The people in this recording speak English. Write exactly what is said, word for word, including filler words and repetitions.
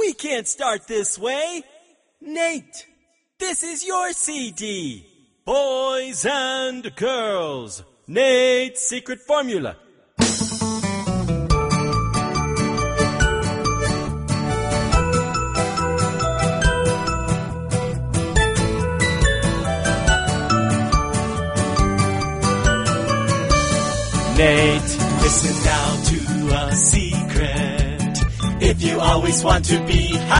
We can't start this way. Nate, this is your C D. Boys and girls, Nate's secret formula. Nate, listen now to a secret. If you always want to be